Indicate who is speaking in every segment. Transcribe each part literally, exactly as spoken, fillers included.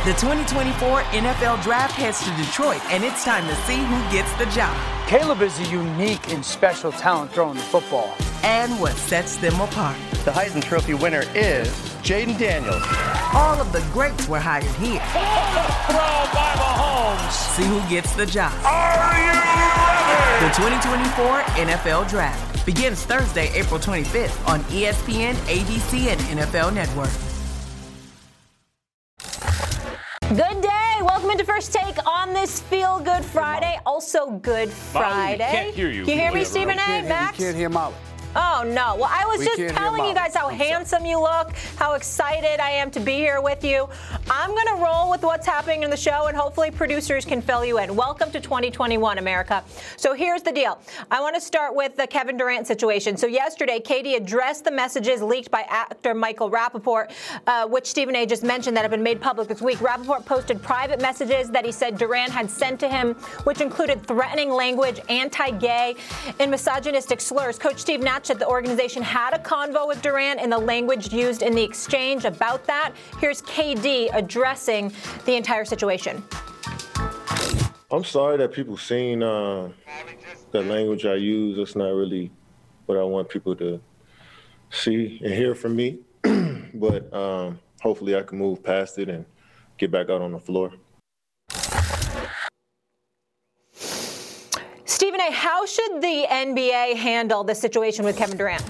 Speaker 1: The twenty twenty-four N F L Draft heads to Detroit, and it's time to see who gets the job.
Speaker 2: Caleb is a unique and special talent throwing the football.
Speaker 1: And what sets them apart.
Speaker 3: The Heisman Trophy winner is Jaden Daniels.
Speaker 1: All of the greats were hired here.
Speaker 4: Throw by Mahomes.
Speaker 1: See who gets the job.
Speaker 4: Are you ready?
Speaker 1: The twenty twenty-four N F L Draft begins Thursday, April twenty-fifth on E S P N, A B C, and N F L Network.
Speaker 5: Good day. Welcome into First Take on this Feel Good Friday. Also Good Friday.
Speaker 4: Molly, we can't hear you.
Speaker 5: Can you hear me,
Speaker 4: Yeah,
Speaker 5: Stephen A, Max?
Speaker 2: You can't hear Molly.
Speaker 5: Oh, no. Well, I was
Speaker 2: We
Speaker 5: just
Speaker 2: can't hear
Speaker 5: telling you
Speaker 2: Molly.
Speaker 5: guys how
Speaker 2: I'm sorry.
Speaker 5: handsome you look, how excited I am to be here with you. I'm going to roll with what's happening in the show, and hopefully producers can fill you in. Welcome to twenty twenty-one, America. So here's the deal. I want to start with the Kevin Durant situation. So yesterday, Katie addressed the messages leaked by actor Michael Rappaport, uh, which Stephen A. just mentioned that have been made public this week. Rappaport posted private messages that he said Durant had sent to him, which included threatening language, anti-gay, and misogynistic slurs. Coach Steve Nash said the organization had a convo with Durant and the language used in the exchange about that. Here's K D addressing the entire situation.
Speaker 6: I'm sorry that people seen uh, the language I use. That's not really what I want people to see and hear from me. But um, hopefully I can move past it and get back out on the floor.
Speaker 5: Stephen A., how should the N B A handle this situation with Kevin Durant?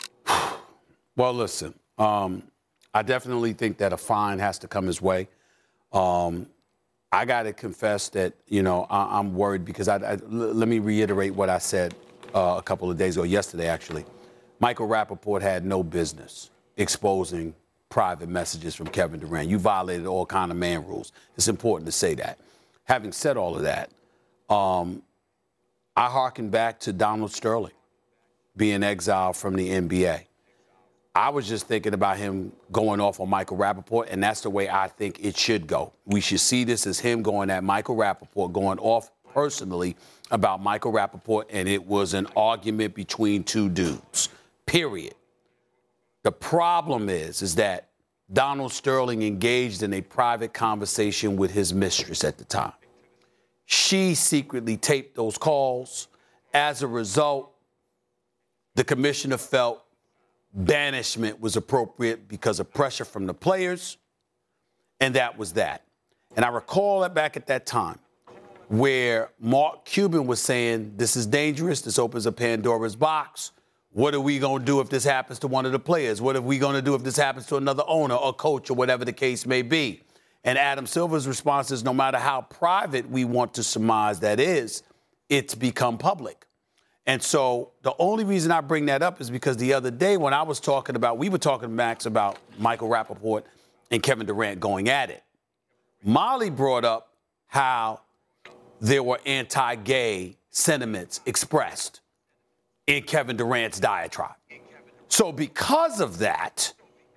Speaker 7: Well, listen, um, I definitely think that a fine has to come his way. Um, I got to confess that, you know, I, I'm worried because I, I, l- let me reiterate what I said uh, a couple of days ago, yesterday, actually. Michael Rappaport had no business exposing private messages from Kevin Durant. You violated all kind of man rules. It's important to say that. Having said all of that, um, I hearken back to Donald Sterling being exiled from the N B A. I was just thinking about him going off on Michael Rappaport, and that's the way I think it should go. We should see this as him going at Michael Rappaport, going off personally about Michael Rappaport, and it was an argument between two dudes, period. The problem is, is that Donald Sterling engaged in a private conversation with his mistress at the time. She secretly taped those calls. As a result, the commissioner felt banishment was appropriate because of pressure from the players, and that was that. And I recall that back at that time where Mark Cuban was saying, this is dangerous, this opens a Pandora's box. What are we going to do if this happens to one of the players? What are we going to do if this happens to another owner or coach or whatever the case may be? And Adam Silver's response is, no matter how private we want to surmise that is, it's become public. And so the only reason I bring that up is because the other day when I was talking about, we were talking, Max, about Michael Rappaport and Kevin Durant going at it. Molly brought up how there were anti-gay sentiments expressed in Kevin Durant's diatribe. So because of that,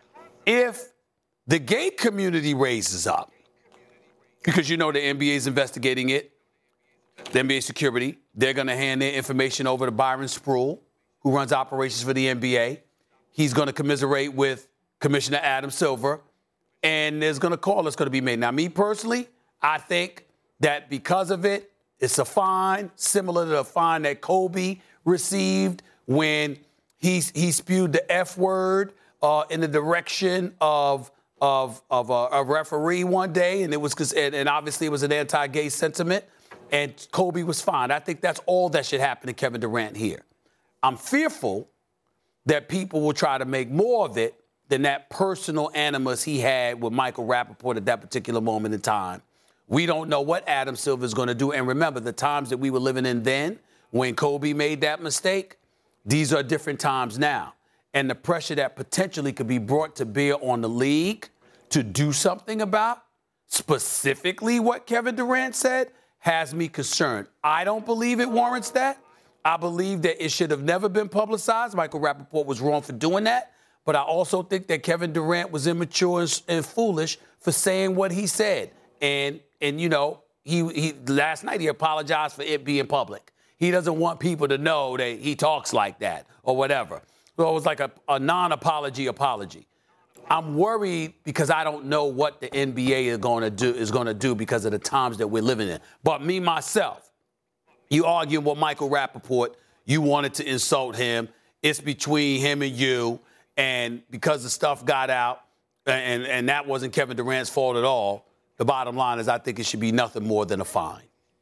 Speaker 7: if the gay community raises up, because you know the N B A is investigating it, the N B A security, they're going to hand their information over to Byron Spruill, who runs operations for the N B A. He's going to commiserate with Commissioner Adam Silver, and there's going to call that's going to be made. Now, me personally, I think that because of it, it's a fine similar to the fine that Kobe received when he, he spewed the F word uh, in the direction of of, of a, a referee one day, and it was cause, and, and obviously it was an anti-gay sentiment. And Kobe was fine. I think that's all that should happen to Kevin Durant here. I'm fearful that people will try to make more of it than that personal animus he had with Michael Rappaport at that particular moment in time. We don't know what Adam Silver is going to do. And remember, the times that we were living in then, when Kobe made that mistake, these are different times now. And the pressure that potentially could be brought to bear on the league to do something about, specifically what Kevin Durant said, has me concerned. I don't believe it warrants that. I believe that it should have never been publicized. Michael Rappaport was wrong for doing that. But I also think that Kevin Durant was immature and, and foolish for saying what he said. And, and you know, he, he last night he apologized for it being public. He doesn't want people to know that he talks like that or whatever. So it was like a, a non-apology apology. I'm worried because I don't know what the N B A is going to do is going to do because of the times that we're living in. But me, myself, you arguing with Michael Rappaport, you wanted to insult him. It's between him and you. And because the stuff got out, and, and that wasn't Kevin Durant's fault at all, the bottom line is I think it should be nothing more than a fine.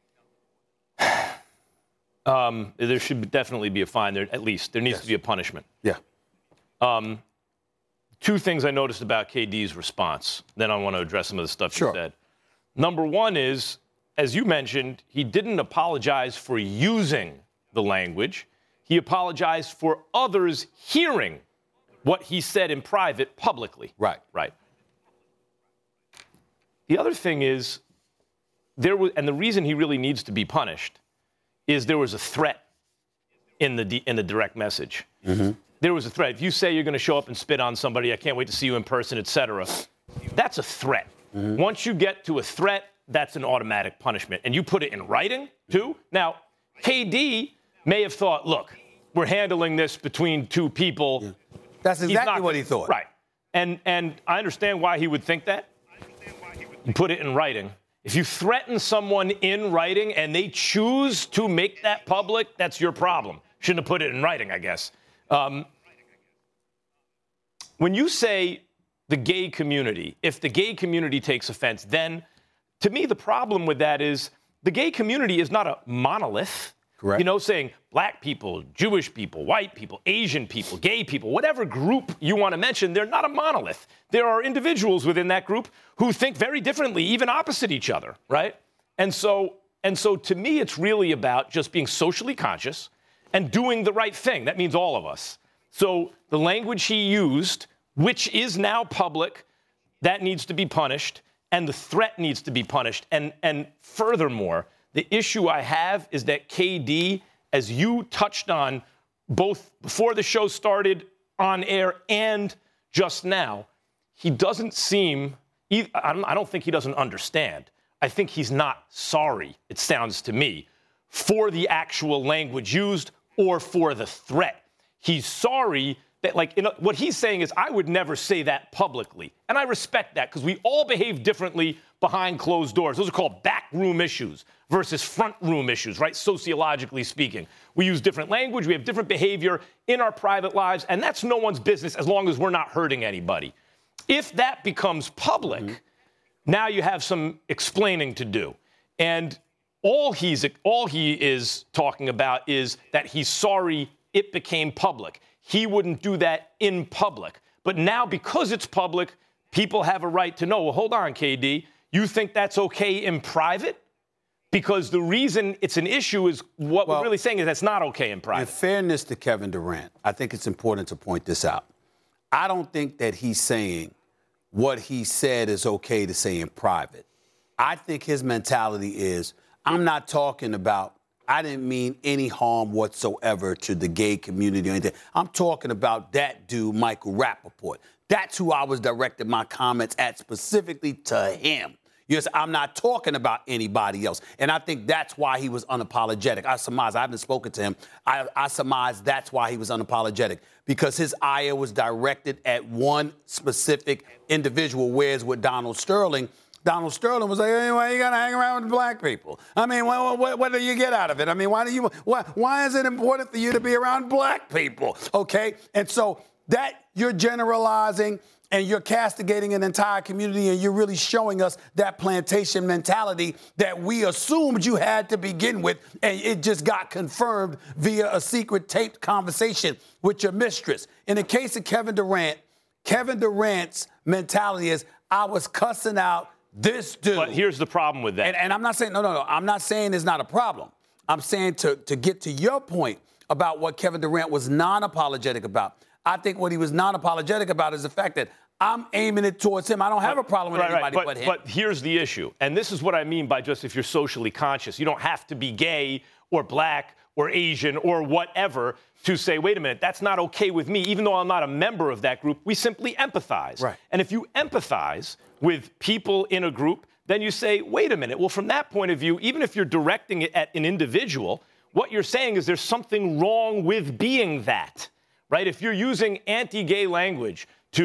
Speaker 8: Um, there should definitely be a fine there, at least. There needs
Speaker 7: Yes.
Speaker 8: to be a punishment.
Speaker 7: Yeah.
Speaker 8: Um, two things I noticed about K D's response. Then I want to address some of the stuff
Speaker 7: Sure.
Speaker 8: you said. Number one is, as you mentioned, he didn't apologize for using the language. He apologized for others hearing what he said in private publicly.
Speaker 7: Right.
Speaker 8: Right. The other thing is, there was, and the reason he really needs to be punished is there was a threat in the in the direct message.
Speaker 7: Mm-hmm.
Speaker 8: There was a threat. If you say you're going to show up and spit on somebody, I can't wait to see you in person, et cetera, that's a threat. Mm-hmm. Once you get to a threat, that's an automatic punishment. And you put it in writing, too. Now, K D may have thought, look, we're handling this between two people.
Speaker 7: Yeah. That's
Speaker 8: He's
Speaker 7: exactly
Speaker 8: not,
Speaker 7: what he thought.
Speaker 8: Right. And and I understand why he would think that. You put it in writing. If you threaten someone in writing and they choose to make that public, that's your problem. Shouldn't have put it in writing, I guess. Um, when you say the gay community, if the gay community takes offense, then to me the problem with that is the gay community is not a monolith.
Speaker 7: Correct.
Speaker 8: You know, saying black people, Jewish people, white people, Asian people, gay people, whatever group you want to mention, they're not a monolith. There are individuals within that group who think very differently, even opposite each other, right? And so, and so to me, it's really about just being socially conscious and doing the right thing. That means all of us. So the language he used, which is now public, that needs to be punished, and the threat needs to be punished. And, and furthermore, the issue I have is that K D, as you touched on both before the show started on air and just now, he doesn't seem, I don't think he doesn't understand. I think he's not sorry, it sounds to me, for the actual language used or for the threat. He's sorry that, like, you know, what he's saying is, I would never say that publicly. And I respect that because we all behave differently behind closed doors. Those are called backroom issues versus front room issues, right? Sociologically speaking. We use different language. We have different behavior in our private lives. And that's no one's business as long as we're not hurting anybody. If that becomes public, mm-hmm. now you have some explaining to do. And all he's all he is talking about is that he's sorry it became public. He wouldn't do that in public. But now, because it's public, people have a right to know, well, hold on, K D, you think that's okay in private? Because the reason it's an issue is what well, we're really saying is that's not okay in private.
Speaker 7: In fairness to Kevin Durant, I think it's important to point this out. I don't think that he's saying what he said is okay to say in private. I think his mentality is, I'm not talking about, I didn't mean any harm whatsoever to the gay community or anything. I'm talking about that dude, Michael Rappaport. That's who I was directing my comments at, specifically to him. Yes, I'm not talking about anybody else. And I think that's why he was unapologetic. I surmise, I haven't spoken to him. I, I surmise that's why he was unapologetic, because his ire was directed at one specific individual, whereas with Donald Sterling, Donald Sterling was like, hey, why you got to hang around with black people? I mean, what, what, what do you get out of it? I mean, why do you, why, why is it important for you to be around black people? Okay? And so that you're generalizing and you're castigating an entire community, and you're really showing us that plantation mentality that we assumed you had to begin with, and it just got confirmed via a secret taped conversation with your mistress. In the case of Kevin Durant, Kevin Durant's mentality is, I was cussing out this dude.
Speaker 8: But here's the problem with that.
Speaker 7: And, and I'm not saying, no, no, no, I'm not saying it's not a problem. I'm saying to, to get to your point about what Kevin Durant was non-apologetic about. I think what he was non-apologetic about is the fact that I'm aiming it towards him. I don't have a problem with
Speaker 8: right,
Speaker 7: anybody
Speaker 8: right.
Speaker 7: but,
Speaker 8: but
Speaker 7: him.
Speaker 8: But here's the issue, and this is what I mean by just if you're socially conscious. You don't have to be gay or black or Asian or whatever to say, wait a minute, that's not okay with me, even though I'm not a member of that group. We simply empathize.
Speaker 7: Right.
Speaker 8: And if you empathize with people in a group, then you say, wait a minute, well, from that point of view, even if you're directing it at an individual, what you're saying is there's something wrong with being that, right? If you're using anti-gay language to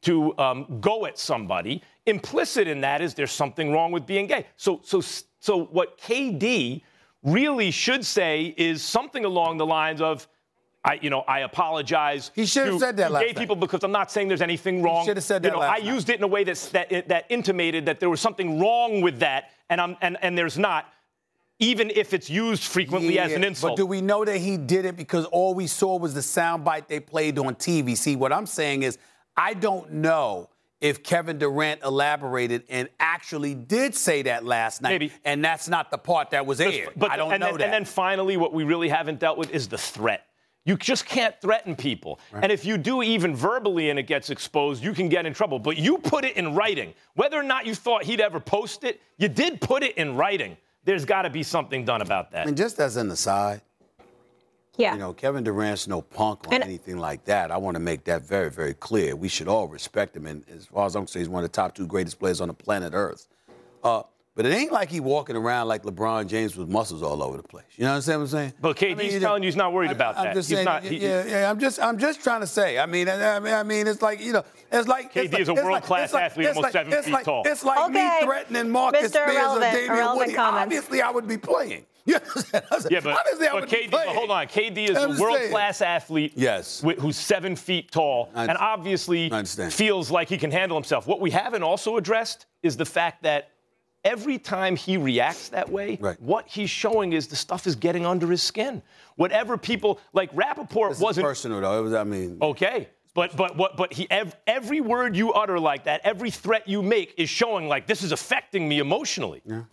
Speaker 8: to um, go at somebody. Implicit in that is there's something wrong with being gay. So, so, so what K D really should say is something along the lines of, I, you know, I apologize.
Speaker 7: He should have said that
Speaker 8: to
Speaker 7: last
Speaker 8: gay people because I'm not saying there's anything wrong.
Speaker 7: He should have said that
Speaker 8: you know,
Speaker 7: last
Speaker 8: I
Speaker 7: night.
Speaker 8: used it in a way that's, that that intimated that there was something wrong with that, and I'm and, and there's not, even if it's used frequently
Speaker 7: yeah,
Speaker 8: as an insult.
Speaker 7: But do we know that he did it because all we saw was the soundbite they played on T V? See, what I'm saying is, I don't know if Kevin Durant elaborated and actually did say that last night.
Speaker 8: Maybe.
Speaker 7: And that's not the part that was aired.
Speaker 8: But,
Speaker 7: I don't
Speaker 8: and
Speaker 7: know
Speaker 8: then,
Speaker 7: that.
Speaker 8: And then finally, what we really haven't dealt with is the threat. You just can't threaten people. Right. And if you do even verbally and it gets exposed, you can get in trouble. But you put it in writing. Whether or not you thought he'd ever post it, you did put it in writing. There's got to be something done about that.
Speaker 7: And just as an aside,
Speaker 5: yeah.
Speaker 7: you know, Kevin Durant's no punk or
Speaker 5: and
Speaker 7: anything like that. I want to make that very, very clear. We should all respect him. And as far as I'm concerned, he's one of the top two greatest players on the planet Earth. Uh, But it ain't like he walking around like LeBron James with muscles all over the place. You know what I'm saying?
Speaker 8: But K D's I mean, telling you he's not worried
Speaker 7: I,
Speaker 8: about
Speaker 7: I'm
Speaker 8: that.
Speaker 7: Just
Speaker 8: he's
Speaker 7: saying,
Speaker 8: not. He,
Speaker 7: yeah, yeah. I'm just, I'm just trying to say. I mean, I mean, I mean, it's like you know, it's like
Speaker 8: K D
Speaker 7: it's
Speaker 8: is a
Speaker 7: like,
Speaker 8: world-class
Speaker 7: like,
Speaker 8: athlete, almost
Speaker 7: like,
Speaker 8: seven
Speaker 7: it's
Speaker 8: feet
Speaker 7: like,
Speaker 8: tall.
Speaker 7: It's like
Speaker 5: okay.
Speaker 7: me threatening Marcus
Speaker 5: Mister
Speaker 7: Spears or
Speaker 5: Irrelevant,
Speaker 7: Damian
Speaker 5: irrelevant
Speaker 7: Woody.
Speaker 5: comments.
Speaker 7: Obviously, I would be playing. You understand?
Speaker 8: Yeah, but,
Speaker 7: Obviously, I
Speaker 8: but
Speaker 7: would
Speaker 8: K D,
Speaker 7: be playing.
Speaker 8: but hold on. K D is
Speaker 7: I'm
Speaker 8: a
Speaker 7: just
Speaker 8: world-class
Speaker 7: saying.
Speaker 8: athlete
Speaker 7: Yes.
Speaker 8: wh- who's seven feet tall
Speaker 7: I
Speaker 8: and obviously feels like he can handle himself. What we haven't also addressed is the fact that every time he reacts that way,
Speaker 7: right.
Speaker 8: what he's showing is the stuff is getting under his skin. Whatever people like, Rappaport
Speaker 7: This
Speaker 8: wasn't
Speaker 7: is personal though. It was, I mean,
Speaker 8: okay. But but what but he ev- every word you utter like that, every threat you make is showing like this is affecting me emotionally.
Speaker 7: Yeah.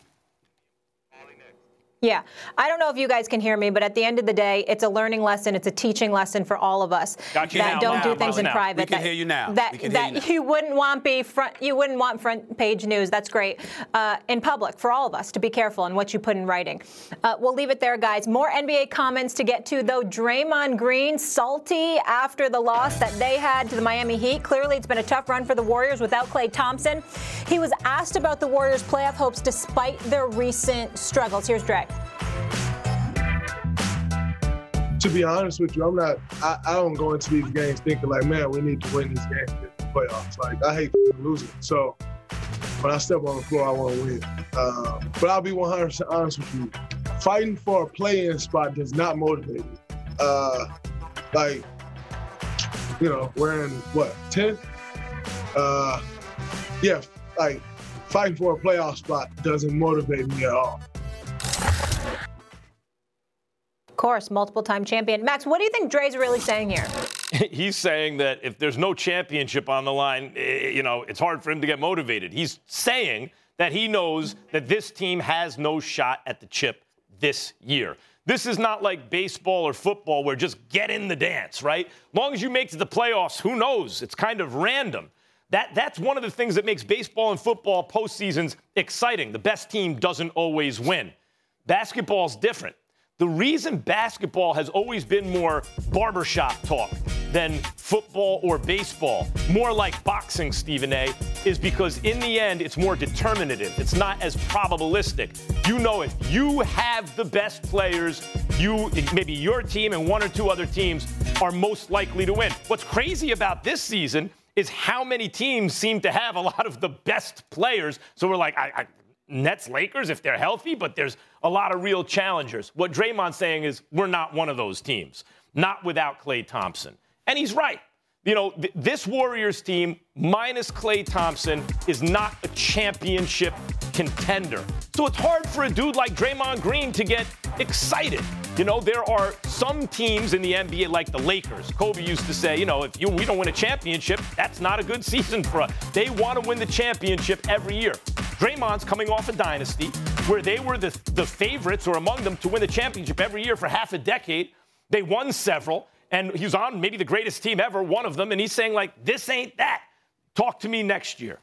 Speaker 5: Yeah. I don't know if you guys can hear me, but at the end of the day, it's a learning lesson. It's a teaching lesson for all of us
Speaker 8: Got you
Speaker 5: that
Speaker 8: now,
Speaker 5: don't
Speaker 8: now,
Speaker 5: do things in
Speaker 8: now.
Speaker 5: private.
Speaker 7: We can
Speaker 5: that,
Speaker 7: hear you now.
Speaker 5: That,
Speaker 7: We can
Speaker 5: that
Speaker 7: hear you now.
Speaker 5: you wouldn't want be front. You wouldn't want front page news. That's great. Uh, in public, for all of us to be careful in what you put in writing. Uh, we'll leave it there, guys. More N B A comments to get to, though. Draymond Green salty after the loss that they had to the Miami Heat. Clearly, it's been a tough run for the Warriors without Klay Thompson. He was asked about the Warriors' playoff hopes despite their recent struggles. Here's Dre.
Speaker 9: To be honest with you, I'm not. I, I don't go into these games thinking like, man, we need to win these games to get the playoffs. Like, I hate losing. So when I step on the floor, I want to win. Uh, but I'll be one hundred percent honest with you. Fighting for a play-in spot does not motivate me. Uh, like, you know, we're in what tenth? Uh, yeah, like fighting for a playoff spot doesn't motivate me at all.
Speaker 5: Of course, multiple-time champion. Max, what do you think Dre's really saying here?
Speaker 8: He's saying that if there's no championship on the line, you know, it's hard for him to get motivated. He's saying that he knows that this team has no shot at the chip this year. This is not like baseball or football where just get in the dance, right? As long as you make it to the playoffs, who knows? It's kind of random. That, that's one of the things that makes baseball and football postseasons exciting. The best team doesn't always win. Basketball's different. The reason basketball has always been more barbershop talk than football or baseball, more like boxing, Stephen A., is because in the end, it's more determinative. It's not as probabilistic. You know, if you have the best players, you, maybe your team and one or two other teams are most likely to win. What's crazy about this season is how many teams seem to have a lot of the best players. So we're like, I, I Nets, Lakers, if they're healthy, but there's a lot of real challengers. What Draymond's saying is we're not one of those teams, not without Klay Thompson. And he's right. You know, th- this Warriors team, minus Klay Thompson, is not a championship contender. So it's hard for a dude like Draymond Green to get excited. You know, there are some teams in the N B A, like the Lakers. Kobe used to say, you know, if you, we don't win a championship, that's not a good season for us. They want to win the championship every year. Draymond's coming off a dynasty where they were the, the favorites or among them to win the championship every year for half a decade. They won several, and he was on maybe the greatest team ever, one of them, and he's saying, like, this ain't that. Talk to me next year.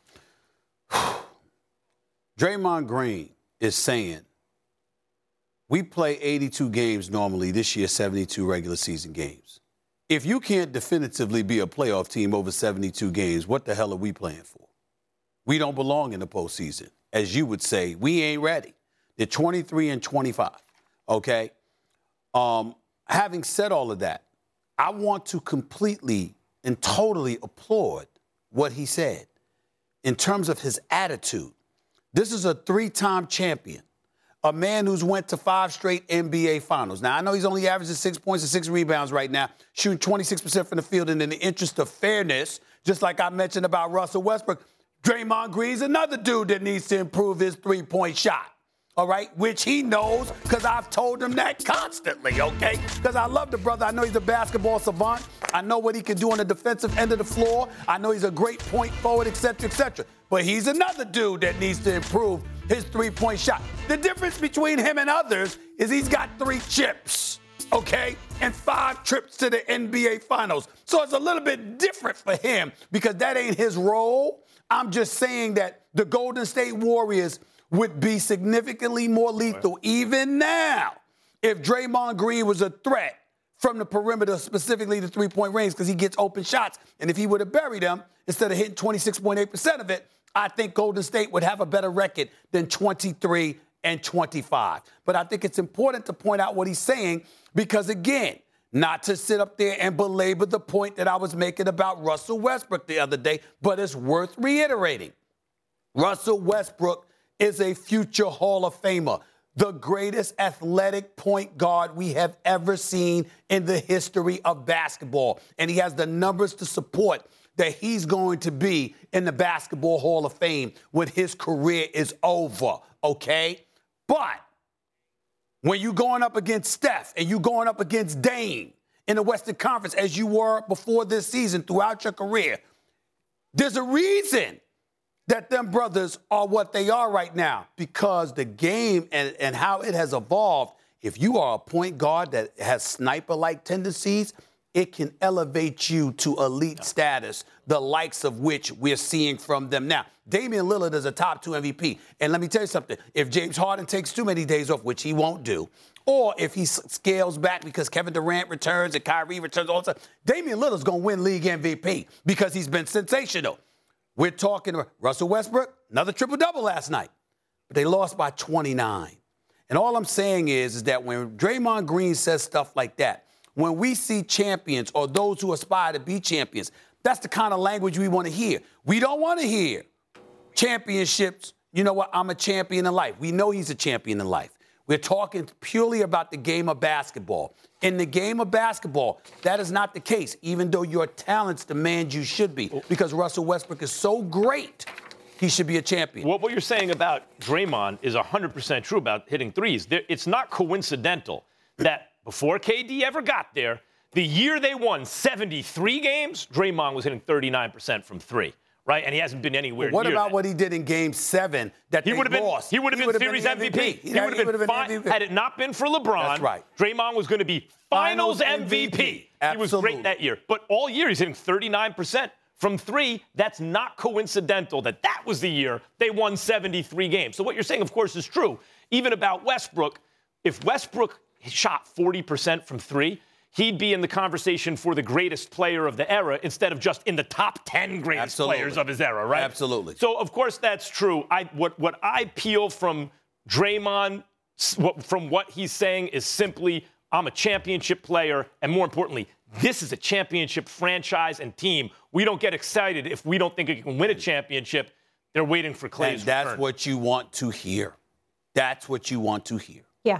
Speaker 7: Draymond Green is saying, we play eighty-two games normally, this year seventy-two regular season games. If you can't definitively be a playoff team over seventy-two games, what the hell are we playing for? We don't belong in the postseason. As you would say, we ain't ready. They're twenty-three and twenty-five, okay? Um, having said all of that, I want to completely and totally applaud what he said in terms of his attitude. This is a three-time champion, a man who's went to five straight N B A finals. Now, I know he's only averaging six points and six rebounds right now, shooting twenty-six percent from the field. And in the interest of fairness, just like I mentioned about Russell Westbrook, Draymond Green's another dude that needs to improve his three-point shot. All right, which he knows because I've told him that constantly, okay? Because I love the brother. I know he's a basketball savant. I know what he can do on the defensive end of the floor. I know he's a great point forward, et cetera, et cetera. But he's another dude that needs to improve his three-point shot. The difference between him and others is he's got three chips, okay, and five trips to the N B A Finals. So it's a little bit different for him because that ain't his role. I'm just saying that the Golden State Warriors would be significantly more lethal even now if Draymond Green was a threat from the perimeter, specifically the three-point range, because he gets open shots. And if he would have buried them, instead of hitting twenty-six point eight percent of it, I think Golden State would have a better record than twenty-three and twenty-five. But I think it's important to point out what he's saying because, again, not to sit up there and belabor the point that I was making about Russell Westbrook the other day, but it's worth reiterating. Russell Westbrook is a future Hall of Famer, the greatest athletic point guard we have ever seen in the history of basketball. And he has the numbers to support that he's going to be in the Basketball Hall of Fame when his career is over, okay? But when you're going up against Steph and you're going up against Dame in the Western Conference, as you were before this season throughout your career, there's a reason that them brothers are what they are right now because the game and, and how it has evolved, if you are a point guard that has sniper-like tendencies, it can elevate you to elite status, the likes of which we're seeing from them now. Damian Lillard is a top two M V P. And let me tell you something. If James Harden takes too many days off, which he won't do, or if he scales back because Kevin Durant returns and Kyrie returns all the time, Damian Lillard's going to win league M V P because he's been sensational. We're talking about Russell Westbrook, another triple-double last night. But they lost by twenty-nine. And all I'm saying is, is that when Draymond Green says stuff like that, when we see champions or those who aspire to be champions, that's the kind of language we want to hear. We don't want to hear championships. You know what? I'm a champion in life. We know he's a champion in life. We're talking purely about the game of basketball. In the game of basketball, that is not the case, even though your talents demand you should be, because Russell Westbrook is so great, he should be a champion.
Speaker 8: What, what you're saying about Draymond is one hundred percent true about hitting threes. There, it's not coincidental that before K D ever got there, the year they won seventy-three games, Draymond was hitting thirty-nine percent from three. Right, and he hasn't been anywhere
Speaker 7: well, what
Speaker 8: near
Speaker 7: about
Speaker 8: that.
Speaker 7: what he did in Game Seven that
Speaker 8: he
Speaker 7: they
Speaker 8: would have
Speaker 7: lost?
Speaker 8: Been, he would have been Series been M V P. He, he would have been, been fine. M V P. Had it not been for LeBron,
Speaker 7: that's right.
Speaker 8: Draymond was going to be Finals, Finals M V P. M V P. He was great that year. But all year he's hitting thirty-nine percent from three. That's not coincidental that that was the year they won seventy-three games. So what you're saying, of course, is true. Even about Westbrook, if Westbrook shot forty percent from three, he'd be in the conversation for the greatest player of the era instead of just in the top ten greatest Absolutely. players of his era, right?
Speaker 7: Absolutely.
Speaker 8: So, of course, that's true. I, what, what I peel from Draymond, what, from what he's saying is simply, I'm a championship player, and more importantly, this is a championship franchise and team. We don't get excited if we don't think it can win a championship. They're waiting for Clay's
Speaker 7: And that's
Speaker 8: return.
Speaker 7: what you want to hear. That's what you want to hear.
Speaker 5: Yeah.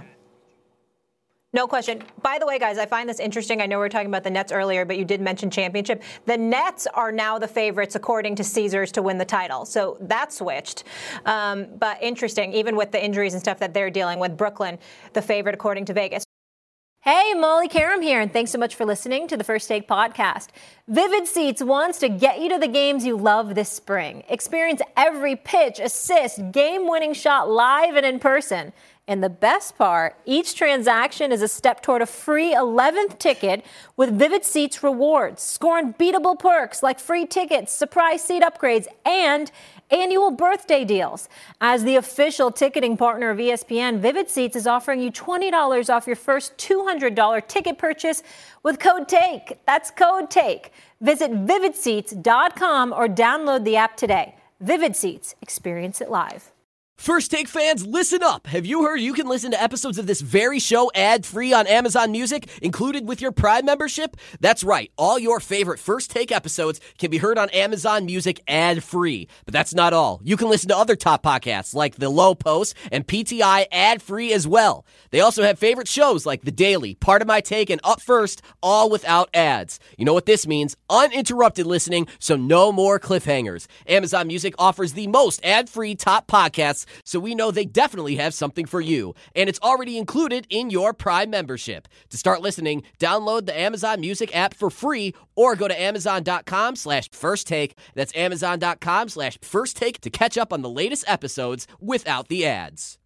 Speaker 5: No question. By the way, guys, I find this interesting. I know we were talking about the Nets earlier, but you did mention championship. The Nets are now the favorites, according to Caesars, to win the title. So that switched. Um, but interesting, even with the injuries and stuff that they're dealing with, Brooklyn, the favorite, according to Vegas. Hey, Molly Karam here, and thanks so much for listening to the First Take podcast. Vivid Seats wants to get you to the games you love this spring. Experience every pitch, assist, game-winning shot live and in person. And the best part, each transaction is a step toward a free eleventh ticket with Vivid Seats rewards. Score unbeatable perks like free tickets, surprise seat upgrades, and annual birthday deals. As the official ticketing partner of E S P N, Vivid Seats is offering you twenty dollars off your first two hundred dollars ticket purchase with code TAKE. That's code TAKE. Visit vivid seats dot com or download the app today. Vivid Seats. Experience it live.
Speaker 10: First Take fans, listen up. Have you heard you can listen to episodes of this very show ad-free on Amazon Music, included with your Prime membership? That's right. All your favorite First Take episodes can be heard on Amazon Music ad-free. But that's not all. You can listen to other top podcasts like The Low Post and P T I ad-free as well. They also have favorite shows like The Daily, Part of My Take, and Up First, all without ads. You know what this means? Uninterrupted listening, so no more cliffhangers. Amazon Music offers the most ad-free top podcasts, so we know they definitely have something for you. And it's already included in your Prime membership. To start listening, download the Amazon Music app for free or go to amazon.com slash first take. That's amazon.com slash first take to catch up on the latest episodes without the ads.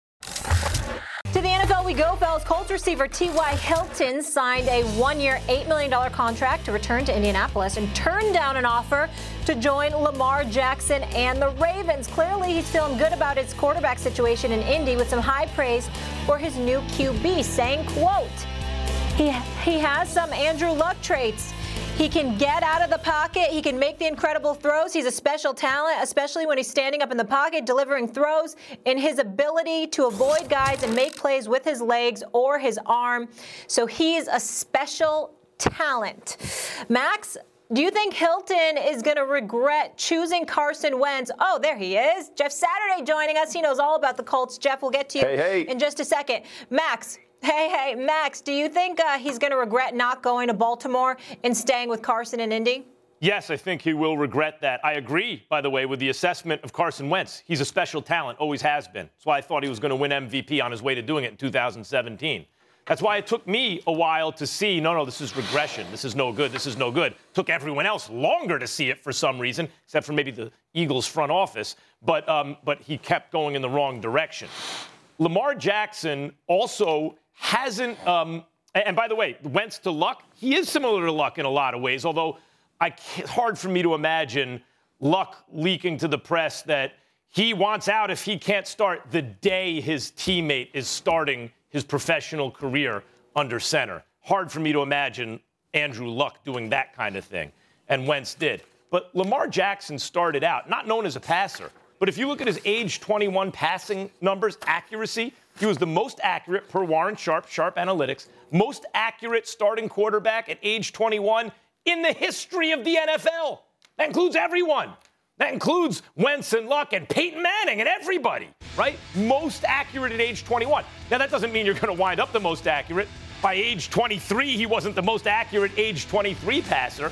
Speaker 5: To the N F L we go, fellas. Colts receiver T Y. Hilton signed a one-year, eight million dollars contract to return to Indianapolis and turned down an offer to join Lamar Jackson and the Ravens. Clearly, he's feeling good about his quarterback situation in Indy with some high praise for his new Q B, saying, quote, he, he has some Andrew Luck traits. He can get out of the pocket. He can make the incredible throws. He's a special talent, especially when he's standing up in the pocket, delivering throws, in his ability to avoid guys and make plays with his legs or his arm. So he is a special talent. Max, do you think Hilton is going to regret choosing Carson Wentz? Oh, there he is. Jeff Saturday joining us. He knows all about the Colts. Jeff, we'll get to you
Speaker 3: hey, hey.
Speaker 5: in just a second. Max. Hey, hey, Max, do you think uh, he's going to regret not going to Baltimore and staying with Carson in Indy?
Speaker 8: Yes, I think he will regret that. I agree, by the way, with the assessment of Carson Wentz. He's a special talent, always has been. That's why I thought he was going to win M V P on his way to doing it in two thousand seventeen. That's why it took me a while to see, no, no, this is regression. This is no good. This is no good. Took everyone else longer to see it for some reason, except for maybe the Eagles front office. But, um, but he kept going in the wrong direction. Lamar Jackson also hasn't, um, and by the way, Wentz to Luck, he is similar to Luck in a lot of ways, although I, it's hard for me to imagine Luck leaking to the press that he wants out if he can't start the day his teammate is starting his professional career under center. Hard for me to imagine Andrew Luck doing that kind of thing, and Wentz did. But Lamar Jackson started out not known as a passer, but if you look at his age twenty-one passing numbers, accuracy, he was the most accurate per Warren Sharp, Sharp Analytics, most accurate starting quarterback at age twenty-one in the history of the N F L. That includes everyone. That includes Wentz and Luck and Peyton Manning and everybody, right? Most accurate at age twenty-one. Now, that doesn't mean you're going to wind up the most accurate. By age twenty-three, he wasn't the most accurate age twenty-three passer.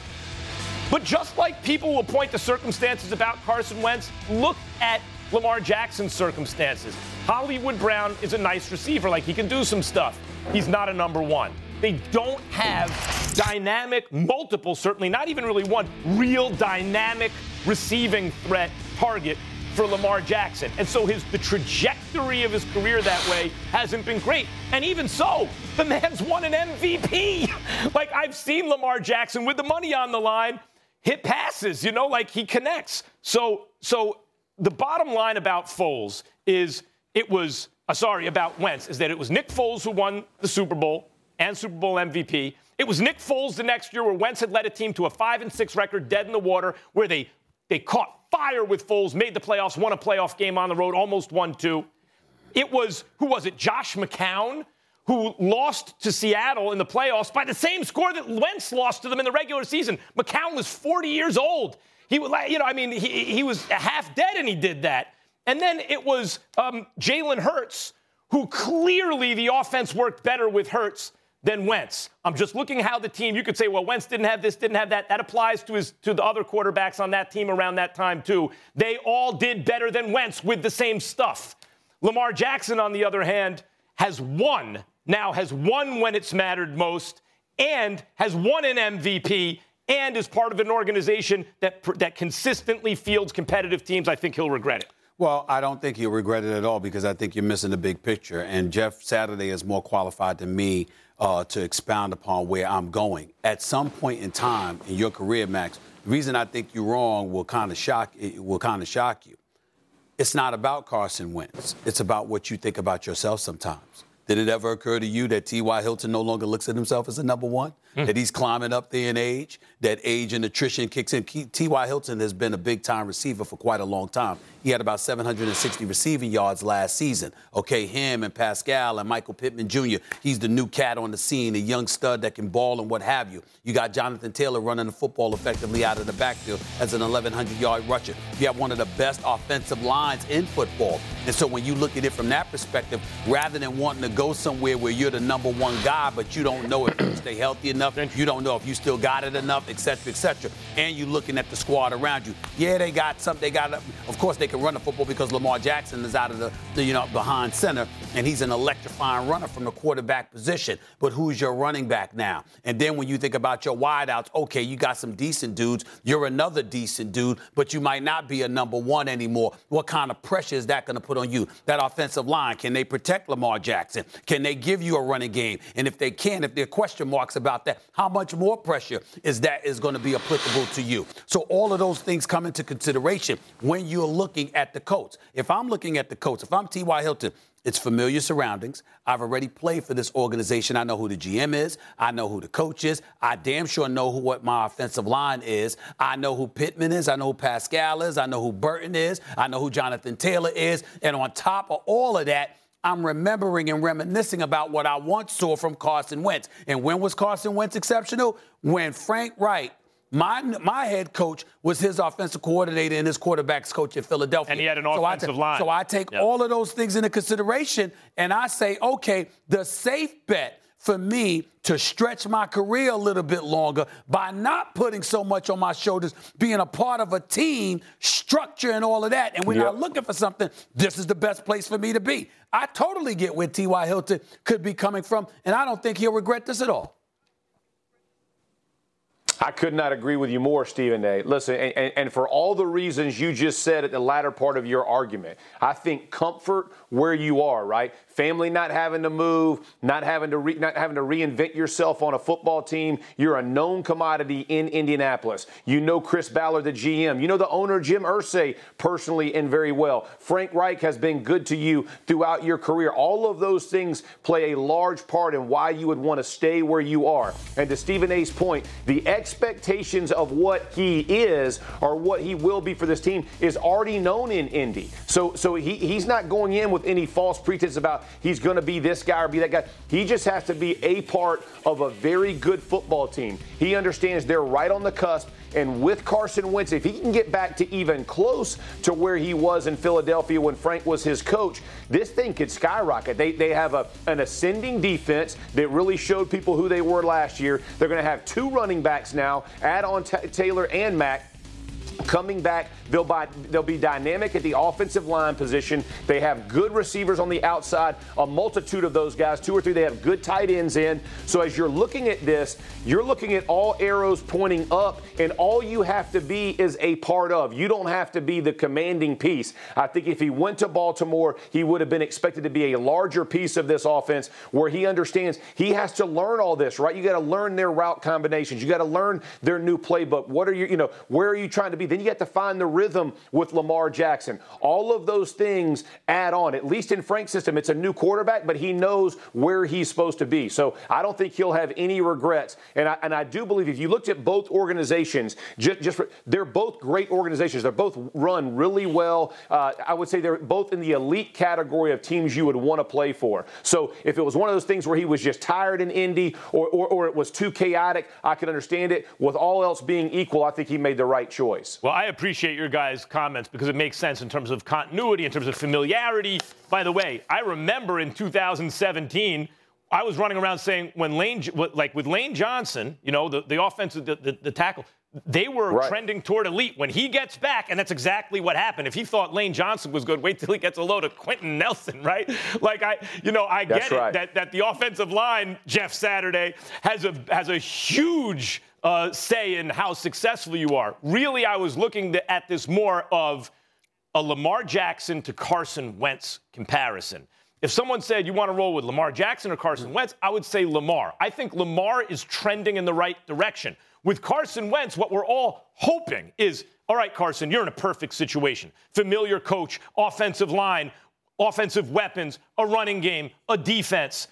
Speaker 8: But just like people will point to circumstances about Carson Wentz, look at Lamar Jackson's circumstances. Hollywood Brown is a nice receiver. Like, he can do some stuff. He's not a number one. They don't have dynamic, multiple, certainly not even really one, real dynamic receiving threat target for Lamar Jackson. And so his the trajectory of his career that way hasn't been great. And even so, the man's won an M V P. Like, I've seen Lamar Jackson with the money on the line hit passes, you know, like he connects. So, so the bottom line about Foles is it was, uh, sorry, about Wentz, is that it was Nick Foles who won the Super Bowl and Super Bowl M V P. It was Nick Foles the next year where Wentz had led a team to a five and six record, dead in the water, where they, they caught fire with Foles, made the playoffs, won a playoff game on the road, almost won two. It was, who was it, Josh McCown, who lost to Seattle in the playoffs by the same score that Wentz lost to them in the regular season. McCown was forty years old. He was, you know, I mean, he, he was half dead and he did that. And then it was um, Jalen Hurts, who clearly the offense worked better with Hurts than Wentz. I'm just looking how the team, you could say, well, Wentz didn't have this, didn't have that. That applies to his to the other quarterbacks on that team around that time, too. They all did better than Wentz with the same stuff. Lamar Jackson, on the other hand, has won, now has won when it's mattered most, and has won an M V P, and is part of an organization that that consistently fields competitive teams. I think he'll regret it.
Speaker 7: Well, I don't think he'll regret it at all because I think you're missing the big picture. And Jeff Saturday is more qualified than me uh, to expound upon where I'm going. At some point in time in your career, Max, the reason I think you're wrong will kind of shock it will kind of shock you. It's not about Carson Wentz. It's about what you think about yourself sometimes. Did it ever occur to you that T Y. Hilton no longer looks at himself as a number one? Mm. That he's climbing up there in age? That age and attrition kicks in? T Y. Hilton has been a big-time receiver for quite a long time. He had about seven hundred sixty receiving yards last season. Okay, him and Pascal and Michael Pittman Junior He's the new cat on the scene, a young stud that can ball and what have you. You got Jonathan Taylor running the football effectively out of the backfield as an eleven hundred yard rusher. You have one of the best offensive lines in football. And so when you look at it from that perspective, rather than wanting to go somewhere where you're the number one guy, but you don't know if you stay healthy enough, you don't know if you still got it enough, et cetera, et cetera, and you're looking at the squad around you. Yeah, they got something. They got, of course, they can run the football because Lamar Jackson is out of the, the, you know, behind center, and he's an electrifying runner from the quarterback position. But who's your running back now? And then when you think about your wideouts, okay, you got some decent dudes. You're another decent dude, but you might not be a number one anymore. What kind of pressure is that going to put on you? That offensive line, can they protect Lamar Jackson? Can they give you a running game? And if they can, if there are question marks about that, how much more pressure is that is going to be applicable to you? So all of those things come into consideration when you're looking at the coach. If I'm looking at the coach, if I'm T Y. Hilton, it's familiar surroundings. I've already played for this organization. I know who the G M is. I know who the coach is. I damn sure know who what my offensive line is. I know who Pittman is. I know who Pascal is. I know who Burton is. I know who Jonathan Taylor is. And on top of all of that, I'm remembering and reminiscing about what I once saw from Carson Wentz. And when was Carson Wentz exceptional? When Frank Reich, My my head coach, was his offensive coordinator and his quarterback's coach in Philadelphia.
Speaker 8: And he had an
Speaker 7: so
Speaker 8: offensive
Speaker 7: I ta-
Speaker 8: line.
Speaker 7: So I take yep. all of those things into consideration, and I say, okay, the safe bet for me to stretch my career a little bit longer by not putting so much on my shoulders, being a part of a team, structure and all of that. And when yep. I'm looking for something, this is the best place for me to be. I totally get where T Y. Hilton could be coming from, and I don't think he'll regret this at all.
Speaker 11: I could not agree with you more, Stephen A. Listen, and, and for all the reasons you just said at the latter part of your argument, I think comfort where you are, right? Family not having to move, not having to re, not having to reinvent yourself on a football team. You're a known commodity in Indianapolis. You know Chris Ballard, the G M. You know the owner, Jim Irsay, personally and very well. Frank Reich has been good to you throughout your career. All of those things play a large part in why you would want to stay where you are. And to Stephen A's point, the expectations of what he is or what he will be for this team is already known in Indy. So, so he, he's not going in with any false pretense about he's going to be this guy or be that guy. He just has to be a part of a very good football team. He understands they're right on the cusp. And with Carson Wentz, if he can get back to even close to where he was in Philadelphia when Frank was his coach, this thing could skyrocket. They they have a, an ascending defense that really showed people who they were last year. They're going to have two running backs now, add on t- Taylor and Mack. Coming back, they'll, buy, they'll be dynamic at the offensive line position. They have good receivers on the outside, a multitude of those guys, two or three. They have good tight ends in. So as you're looking at this, you're looking at all arrows pointing up, and all you have to be is a part of. You don't have to be the commanding piece. I think if he went to Baltimore, he would have been expected to be a larger piece of this offense where he understands he has to learn all this, right? You got to learn their route combinations. You got to learn their new playbook. What are you, you know, where are you trying to be? Then you got to find the rhythm with Lamar Jackson. All of those things add on. At least in Frank's system, it's a new quarterback, but he knows where he's supposed to be. So I don't think he'll have any regrets. And I, and I do believe if you looked at both organizations, just, just for, they're both great organizations. They're both run really well. Uh, I would say they're both in the elite category of teams you would want to play for. So if it was one of those things where he was just tired in Indy or, or, or it was too chaotic, I could understand it. With all else being equal, I think he made the right choice.
Speaker 8: Well, I appreciate your guys' comments because it makes sense in terms of continuity, in terms of familiarity. By the way, I remember in two thousand seventeen, I was running around saying when Lane, like with Lane Johnson, you know, the, the offensive, the, the, the tackle, they were right. trending toward elite. When he gets back, and that's exactly what happened. If he thought Lane Johnson was good, wait till he gets a load of Quentin Nelson, right? Like, I, you know, I
Speaker 11: that's
Speaker 8: get
Speaker 11: right.
Speaker 8: it that, that the offensive line, Jeff Saturday, has a has a huge Uh, say in how successful you are. Really, I was looking to, at this more of a Lamar Jackson to Carson Wentz comparison. If someone said you want to roll with Lamar Jackson or Carson Wentz, I would say Lamar. I think Lamar is trending in the right direction. With Carson Wentz, what we're all hoping is, all right, Carson, you're in a perfect situation. Familiar coach, offensive line, offensive weapons, a running game, a defense.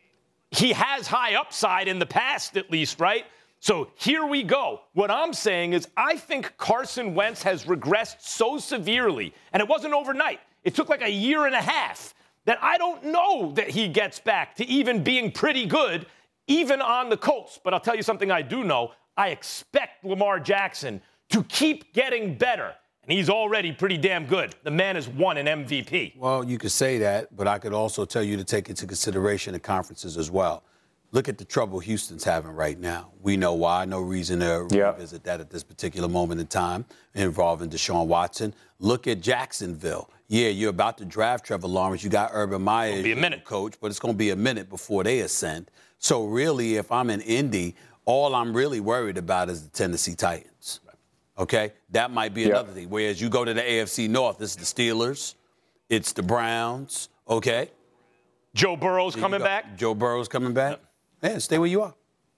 Speaker 8: He has high upside in the past, at least, right? So here we go. What I'm saying is I think Carson Wentz has regressed so severely, and it wasn't overnight. It took like a year and a half, that I don't know that he gets back to even being pretty good, even on the Colts. But I'll tell you something I do know. I expect Lamar Jackson to keep getting better. And he's already pretty damn good. The man has won an M V P.
Speaker 7: Well, you could say that, but I could also tell you to take into consideration the conferences as well. Look at the trouble Houston's having right now. We know why. No reason to yep. revisit that at this particular moment in time involving Deshaun Watson. Look at Jacksonville. Yeah, you're about to draft Trevor Lawrence. You got Urban Meyer as your coach, but it's going to be a minute before they ascend. So really, if I'm in Indy, all I'm really worried about is the Tennessee Titans. Okay? That might be yep. another thing. Whereas you go to the A F C North, it's the Steelers, it's the Browns, okay?
Speaker 8: Joe Burrow's coming back.
Speaker 7: Joe Burrow's coming back. Yep. Yeah, stay where you are.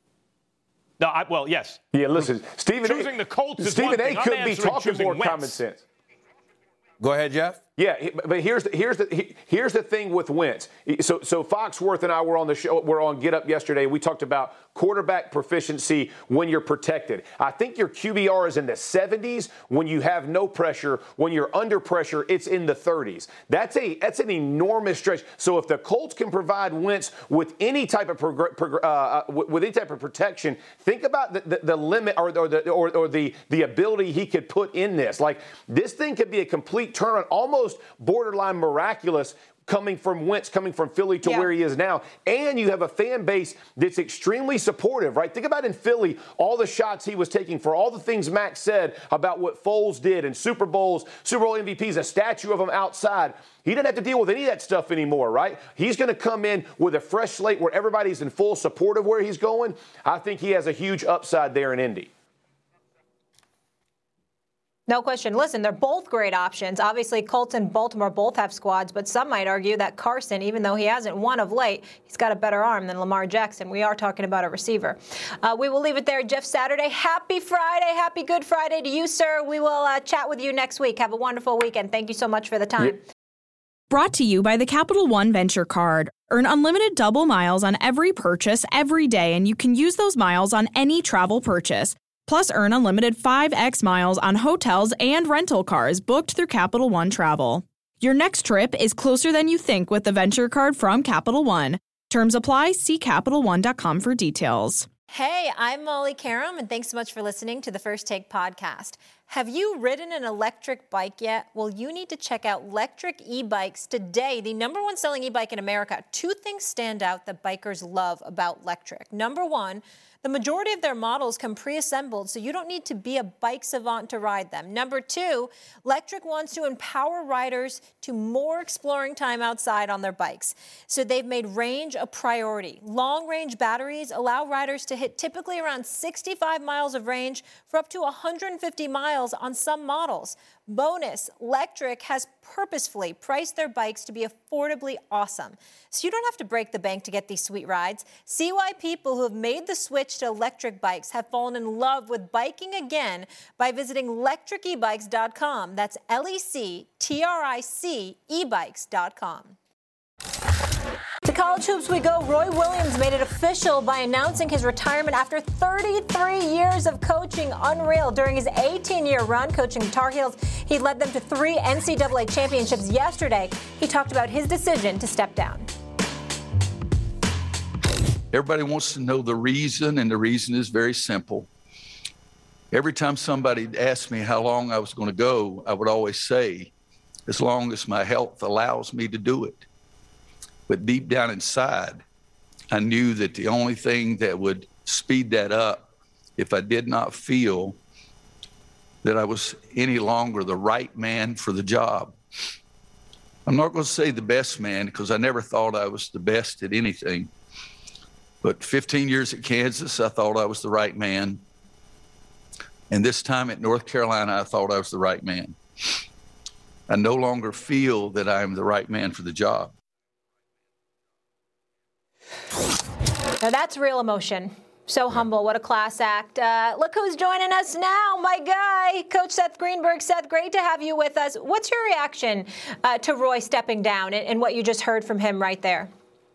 Speaker 8: No, I, well, yes.
Speaker 11: Yeah, listen, Stephen
Speaker 8: choosing
Speaker 11: A,
Speaker 8: the Colts is
Speaker 11: Stephen
Speaker 8: one
Speaker 11: A
Speaker 8: thing.
Speaker 11: could
Speaker 8: I'm
Speaker 11: be talking more
Speaker 8: Wentz.
Speaker 11: common sense.
Speaker 7: Go ahead, Jeff.
Speaker 11: Yeah, but here's the, here's the here's the thing with Wentz. So so Foxworth and I were on the show. We're on Get Up yesterday. We talked about quarterback proficiency when you're protected. I think your Q B R is in the seventies when you have no pressure. When you're under pressure, it's in the thirties. That's a that's an enormous stretch. So if the Colts can provide Wentz with any type of prog- prog- uh, with any type of protection, think about the, the, the limit or or the or, or the the ability he could put in this. Like this thing could be a complete turnaround, almost borderline miraculous, coming from Wentz, coming from Philly to yeah. where he is now. And you have a fan base that's extremely supportive, right? Think about in Philly, all the shots he was taking for all the things Max said about what Foles did and Super Bowls, Super Bowl M V Ps, a statue of him outside. He didn't have to deal with any of that stuff anymore, right? He's going to come in with a fresh slate where everybody's in full support of where he's going. I think he has a huge upside there in Indy.
Speaker 5: No question. Listen, they're both great options. Obviously, Colts and Baltimore both have squads, but some might argue that Carson, even though he hasn't won of late, he's got a better arm than Lamar Jackson. We are talking about a receiver. Uh, we will leave it there. Jeff Saturday, happy Friday. Happy Good Friday to you, sir. We will uh, chat with you next week. Have a wonderful weekend. Thank you so much for the time. Yep.
Speaker 12: Brought to you by the Capital One Venture Card. Earn unlimited double miles on every purchase every day, and you can use those miles on any travel purchase. Plus, earn unlimited five x miles on hotels and rental cars booked through Capital One Travel. Your next trip is closer than you think with the Venture Card from Capital One. Terms apply. See Capital One dot com for details.
Speaker 5: Hey, I'm Molly Karam, and thanks so much for listening to the First Take podcast. Have you ridden an electric bike yet? Well, you need to check out Lectric E-Bikes today, the number one selling e-bike in America. Two things stand out that bikers love about Lectric. Number one, the majority of their models come pre-assembled, so you don't need to be a bike savant to ride them. Number two, Lectric wants to empower riders to more exploring time outside on their bikes. So they've made range a priority. Long-range batteries allow riders to hit typically around sixty-five miles of range for up to one hundred fifty miles on some models. Bonus, Lectric has purposefully priced their bikes to be affordably awesome. So you don't have to break the bank to get these sweet rides. See why people who have made the switch to electric bikes have fallen in love with biking again by visiting lectric e bikes dot com. That's L E C T R I C e bikes dot com. To college hoops we go. Roy Williams made it official by announcing his retirement after thirty-three years of coaching. Unreal. During his eighteen-year run coaching the Tar Heels, he led them to three N C double A championships. Yesterday, he talked about his decision to step down.
Speaker 13: Everybody wants to know the reason, and the reason is very simple. Every time somebody asked me how long I was going to go, I would always say, as long as my health allows me to do it. But deep down inside, I knew that the only thing that would speed that up, if I did not feel that I was any longer the right man for the job. I'm not going to say the best man, because I never thought I was the best at anything. But fifteen years at Kansas, I thought I was the right man. And this time at North Carolina, I thought I was the right man. I no longer feel that I am the right man for the job.
Speaker 5: Now that's real emotion. So humble. What a class act. Uh, look who's joining us now, my guy, Coach Seth Greenberg. Seth, great to have you with us. What's your reaction uh, to Roy stepping down and, and what you just heard from him right there?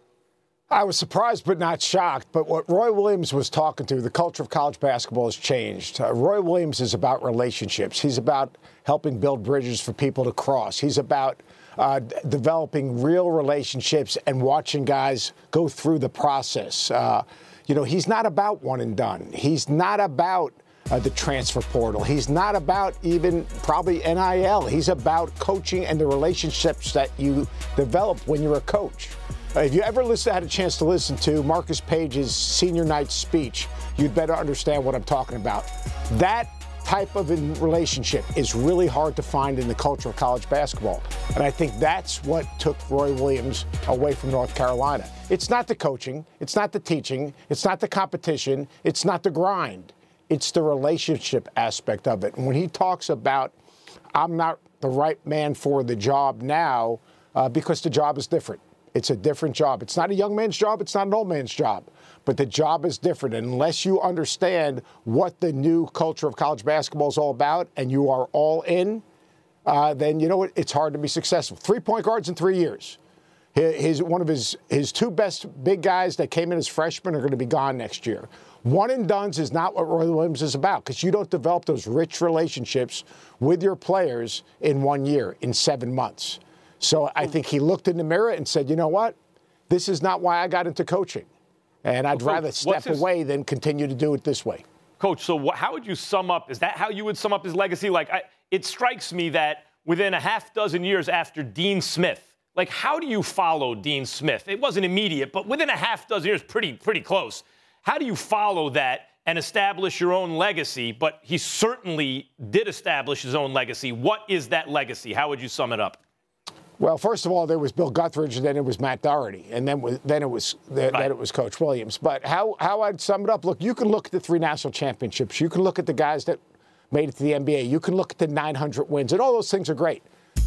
Speaker 14: I was surprised but not shocked. But what Roy Williams was talking to, the culture of college basketball has changed. Uh, Roy Williams is about relationships. He's about helping build bridges for people to cross. He's about uh, d- developing real relationships and watching guys go through the process. Uh, You know, he's not about one and done. He's not about uh, the transfer portal. He's not about even probably N I L. He's about coaching and the relationships that you develop when you're a coach. Uh, if you ever listen, had a chance to listen to Marcus Page's senior night speech, you'd better understand what I'm talking about. That type of in relationship is really hard to find in the culture of college basketball. And I think that's what took Roy Williams away from North Carolina. It's not the coaching. It's not the teaching. It's not the competition. It's not the grind. It's the relationship aspect of it. And when he talks about, I'm not the right man for the job now, uh, because the job is different. It's a different job. It's not a young man's job. It's not an old man's job. But the job is different. And unless you understand what the new culture of college basketball is all about and you are all in, uh, then you know what? It's hard to be successful. Three point guards in three years. His, one of his, his two best big guys that came in as freshmen are going to be gone next year. One and dones is not what Roy Williams is about because you don't develop those rich relationships with your players in one year, in seven months. So I think he looked in the mirror and said, you know what? This is not why I got into coaching. And I'd well, rather step his, away than continue to do it this way.
Speaker 8: Coach, so what, how would you sum up? Is that how you would sum up his legacy? Like, I, it strikes me that within a half dozen years after Dean Smith, like, how do you follow Dean Smith? It wasn't immediate, but within a half dozen years, pretty, pretty close. How do you follow that and establish your own legacy? But he certainly did establish his own legacy. What is that legacy? How would you sum it up?
Speaker 14: Well, first of all, there was Bill Guthridge, and then it was Matt Doherty, and then then it was then right. it was Coach Williams. But how how I'd sum it up? Look, you can look at the three national championships. You can look at the guys that made it to the N B A. You can look at the nine hundred wins, and all those things are great.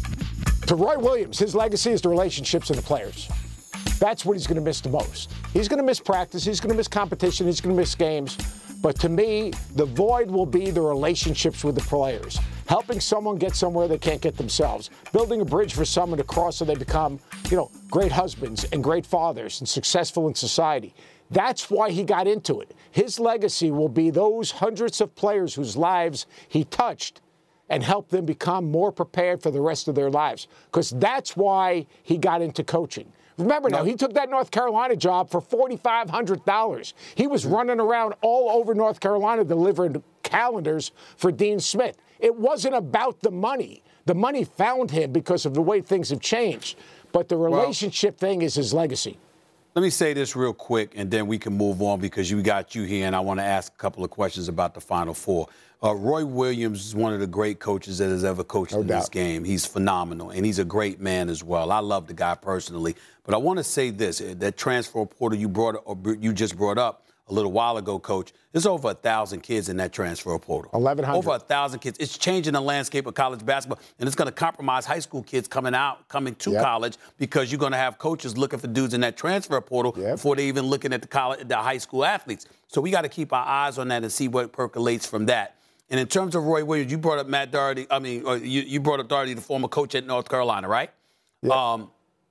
Speaker 14: To Roy Williams, his legacy is the relationships and the players. That's what he's going to miss the most. He's going to miss practice. He's going to miss competition. He's going to miss games. But to me, the void will be the relationships with the players. Helping someone get somewhere they can't get themselves. Building a bridge for someone to cross so they become, you know, great husbands and great fathers and successful in society. That's why he got into it. His legacy will be those hundreds of players whose lives he touched and helped them become more prepared for the rest of their lives. Because that's why he got into coaching. Remember now, he took that North Carolina job for four thousand five hundred dollars. He was running around all over North Carolina delivering calendars for Dean Smith. It wasn't about the money. The money found him because of the way things have changed. But the relationship well, thing is his legacy.
Speaker 7: Let me say this real quick, and then we can move on because you got you here, and I want to ask a couple of questions about the Final Four. Uh, Roy Williams is one of the great coaches that has ever coached no in doubt. This game. He's phenomenal, and he's a great man as well. I love the guy personally. But I want to say this, that transfer portal you brought, or you just brought up a little while ago, Coach, there's over a thousand kids in that transfer portal.
Speaker 14: eleven hundred.
Speaker 7: Over a thousand kids. It's changing the landscape of college basketball, and it's going to compromise high school kids coming out, coming to yep. college, because you're going to have coaches looking for dudes in that transfer portal yep. before they're even looking at the college, the high school athletes. So we got to keep our eyes on that and see what percolates from that. And in terms of Roy Williams, you brought up Matt Doherty. I mean, or you, you brought up Doherty, the former coach at North Carolina, right?
Speaker 14: Yep.
Speaker 7: Um,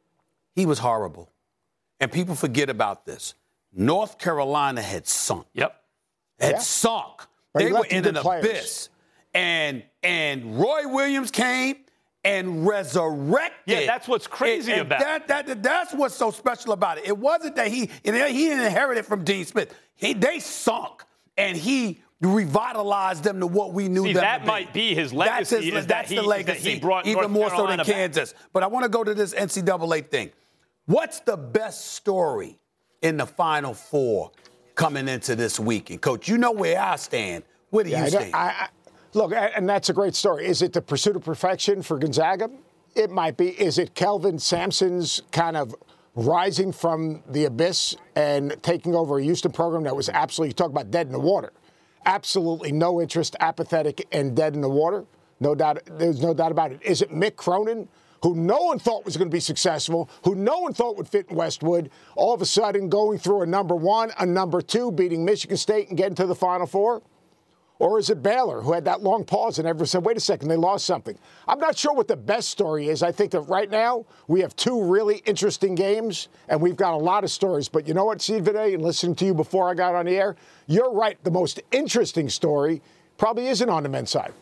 Speaker 7: he was horrible. And people forget about this. North Carolina had sunk.
Speaker 8: Yep.
Speaker 7: Had
Speaker 14: yeah.
Speaker 7: sunk.
Speaker 14: But
Speaker 7: they were in an
Speaker 14: players.
Speaker 7: abyss. And and Roy Williams came and resurrected.
Speaker 8: Yeah, that's what's crazy
Speaker 7: and, and
Speaker 8: about
Speaker 7: that, that, that. That's what's so special about it. It wasn't that he he didn't inherit it from Dean Smith. He, they sunk, and he revitalized them to what we knew
Speaker 8: See,
Speaker 7: them
Speaker 8: that
Speaker 7: to be.
Speaker 8: might be his legacy.
Speaker 7: That's, his,
Speaker 8: is
Speaker 7: that's
Speaker 8: that
Speaker 7: the
Speaker 8: he,
Speaker 7: legacy,
Speaker 8: that he brought
Speaker 7: even
Speaker 8: North
Speaker 7: more
Speaker 8: Carolina
Speaker 7: so than Kansas.
Speaker 8: Back.
Speaker 7: But I want to go to this N C double A thing. What's the best story in the Final Four coming into this weekend? Coach, you know where I stand. Where do
Speaker 14: yeah,
Speaker 7: you
Speaker 14: I
Speaker 7: stand?
Speaker 14: I, I, look, and that's a great story. Is it the pursuit of perfection for Gonzaga? It might be. Is it Kelvin Sampson's kind of rising from the abyss and taking over a Houston program that was absolutely, you talk about dead in the water, absolutely no interest, apathetic, and dead in the water? No doubt. There's no doubt about it. Is it Mick Cronin, who no one thought was going to be successful, who no one thought would fit in Westwood, all of a sudden going through a number one, a number two, beating Michigan State and getting to the Final Four? Or is it Baylor, who had that long pause and everyone said, wait a second, they lost something? I'm not sure what the best story is. I think that right now we have two really interesting games, and we've got a lot of stories. But you know what, Stephen A., and listening to you before I got on the air, you're right. The most interesting story probably isn't on the men's side.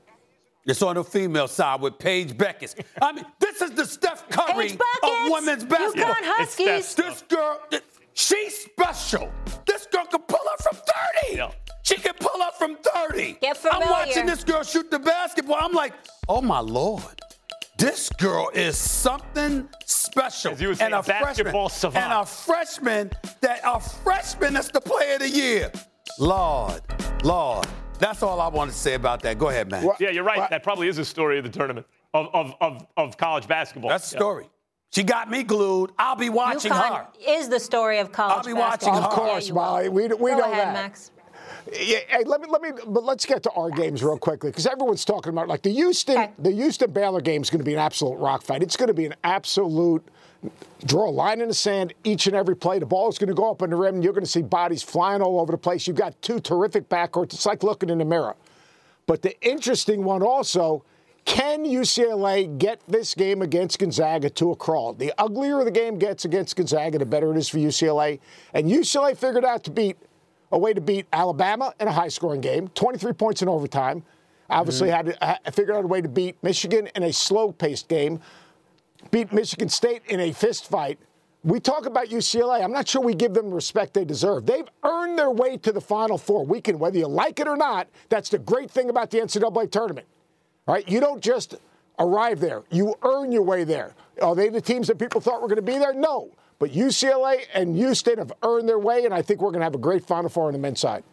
Speaker 7: It's on the female side with Paige Beckers. I mean, this is the Steph Curry of women's basketball.
Speaker 5: UConn Huskies.
Speaker 7: This girl, she's special. This girl can pull up from thirty. Yeah. She can pull up from thirty.
Speaker 5: Get familiar.
Speaker 7: I'm watching this girl shoot the basketball. I'm like, oh, my Lord. This girl is something special.
Speaker 8: As you were saying,
Speaker 7: and a
Speaker 8: basketball
Speaker 7: freshman,
Speaker 8: savant.
Speaker 7: And a freshman, that a freshman that's the player of the year. Lord, Lord. That's all I want to say about that. Go ahead, man.
Speaker 8: Well, yeah, you're right. Well, that probably is a story of the tournament, of, of, of, of college basketball.
Speaker 7: That's the story. Yeah. She got me glued. I'll be watching
Speaker 5: UConn
Speaker 7: her.
Speaker 5: Is the story of college
Speaker 7: I'll be
Speaker 5: basketball.
Speaker 7: watching her.
Speaker 14: Of course,
Speaker 5: yeah,
Speaker 14: Molly. We, we
Speaker 5: Go
Speaker 14: know
Speaker 5: ahead,
Speaker 14: that.
Speaker 5: Max.
Speaker 14: Yeah, hey, let me let me, but let's get to our games real quickly because everyone's talking about like the Houston, okay. the Houston Baylor game is going to be an absolute rock fight. It's going to be an absolute draw a line in the sand each and every play. The ball is going to go up on the rim, and you're going to see bodies flying all over the place. You've got two terrific backcourts. It's like looking in the mirror. But the interesting one also, can U C L A get this game against Gonzaga to a crawl? The uglier the game gets against Gonzaga, the better it is for U C L A. And U C L A figured out to beat a way to beat Alabama in a high-scoring game, twenty-three points in overtime. Obviously mm-hmm. had to, figured out a way to beat Michigan in a slow-paced game, beat Michigan State in a fist fight. We talk about U C L A. I'm not sure we give them the respect they deserve. They've earned their way to the Final Four. We can, whether you like it or not, that's the great thing about the N C double A tournament. All right? You don't just arrive there. You earn your way there. Are they the teams that people thought were going to be there? No. But U C L A and Houston have earned their way, and I think we're going to have a great Final Four on the men's side.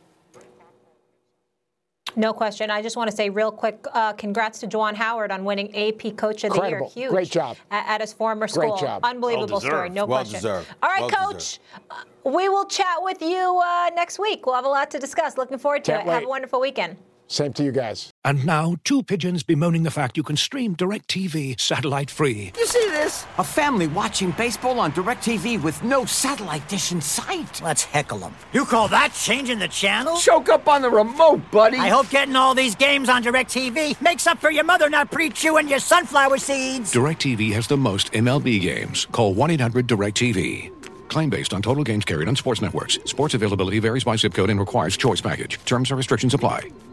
Speaker 5: No question. I just want to say real quick, uh, congrats to Juwan Howard on winning A P Coach of
Speaker 14: Incredible.
Speaker 5: the Year. Huge.
Speaker 14: Great job.
Speaker 5: At, at his former school.
Speaker 14: Great job.
Speaker 5: Unbelievable
Speaker 8: well
Speaker 5: story. No
Speaker 7: well
Speaker 5: question.
Speaker 7: Deserved.
Speaker 5: All right,
Speaker 7: well
Speaker 5: Coach. Uh, we will chat with you uh, next week. We'll have a lot to discuss. Looking forward to
Speaker 14: Can't
Speaker 5: it.
Speaker 14: wait.
Speaker 5: Have a wonderful weekend.
Speaker 14: Same to you guys.
Speaker 15: And now, two pigeons bemoaning the fact you can stream DirecTV satellite-free.
Speaker 16: You see this? A family watching baseball on DirecTV with no satellite dish in sight.
Speaker 17: Let's heckle them. You call that changing the channel?
Speaker 16: Choke up on the remote, buddy.
Speaker 17: I hope getting all these games on DirecTV makes up for your mother not pre-chewing your sunflower seeds.
Speaker 15: DirecTV has the most M L B games. Call one eight hundred direct T V. Claim based on total games carried on sports networks. Sports availability varies by zip code and requires choice package. Terms and restrictions apply.